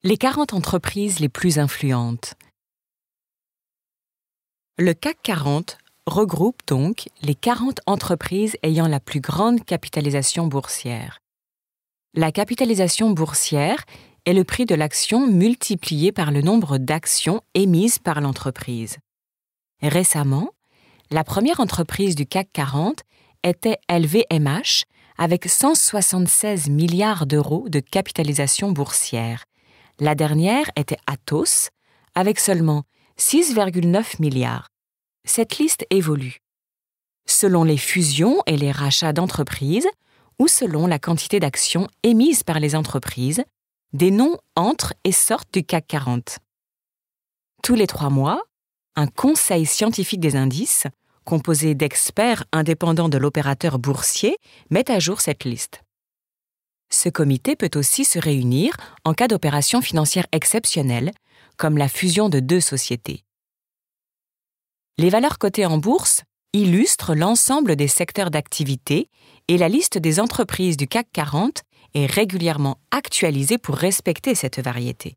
Les 40 entreprises les plus influentes. Le CAC 40 regroupe donc les 40 entreprises ayant la plus grande capitalisation boursière. La capitalisation boursière est le prix de l'action multiplié par le nombre d'actions émises par l'entreprise. Récemment, la première entreprise du CAC 40 était LVMH avec 176 milliards d'euros de capitalisation boursière. La dernière était Atos, avec seulement 6,9 milliards. Cette liste évolue selon les fusions et les rachats d'entreprises ou selon la quantité d'actions émises par les entreprises, des noms entrent et sortent du CAC 40. Tous les 3 mois, un conseil scientifique des indices, composé d'experts indépendants de l'opérateur boursier, met à jour cette liste. Ce comité peut aussi se réunir en cas d'opération financière exceptionnelle, comme la fusion de 2 sociétés. Les valeurs cotées en bourse illustrent l'ensemble des secteurs d'activité et la liste des entreprises du CAC 40 est régulièrement actualisée pour respecter cette variété.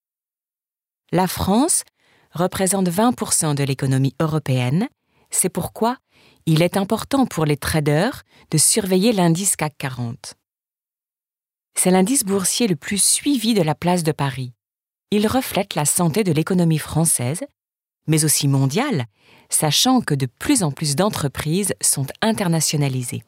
La France représente 20% de l'économie européenne, c'est pourquoi il est important pour les traders de surveiller l'indice CAC 40. C'est l'indice boursier le plus suivi de la place de Paris. Il reflète la santé de l'économie française, mais aussi mondiale, sachant que de plus en plus d'entreprises sont internationalisées.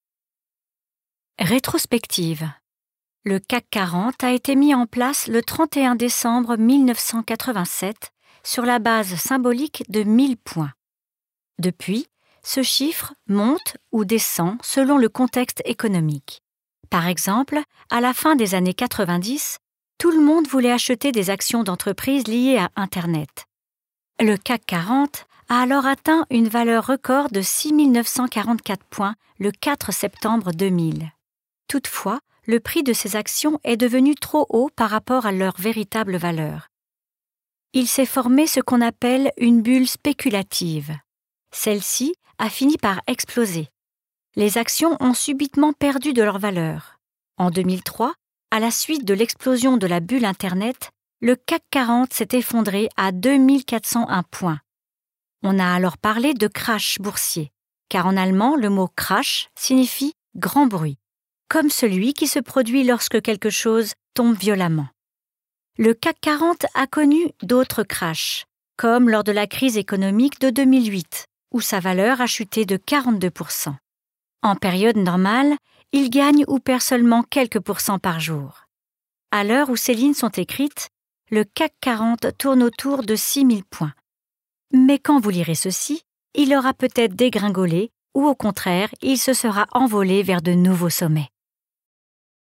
Rétrospective. Le CAC 40 a été mis en place le 31 décembre 1987 sur la base symbolique de 1000 points. Depuis, ce chiffre monte ou descend selon le contexte économique. Par exemple, à la fin des années 90, tout le monde voulait acheter des actions d'entreprises liées à Internet. Le CAC 40 a alors atteint une valeur record de 6 944 points le 4 septembre 2000. Toutefois, le prix de ces actions est devenu trop haut par rapport à leur véritable valeur. Il s'est formé ce qu'on appelle une bulle spéculative. Celle-ci a fini par exploser. Les actions ont subitement perdu de leur valeur. En 2003, à la suite de l'explosion de la bulle Internet, le CAC 40 s'est effondré à 2401 points. On a alors parlé de crash boursier, car en allemand, le mot crash signifie grand bruit, comme celui qui se produit lorsque quelque chose tombe violemment. Le CAC 40 a connu d'autres crashs, comme lors de la crise économique de 2008, où sa valeur a chuté de 42%. En période normale, il gagne ou perd seulement quelques pourcents par jour. À l'heure où ces lignes sont écrites, le CAC 40 tourne autour de 6000 points. Mais quand vous lirez ceci, il aura peut-être dégringolé ou au contraire, il se sera envolé vers de nouveaux sommets.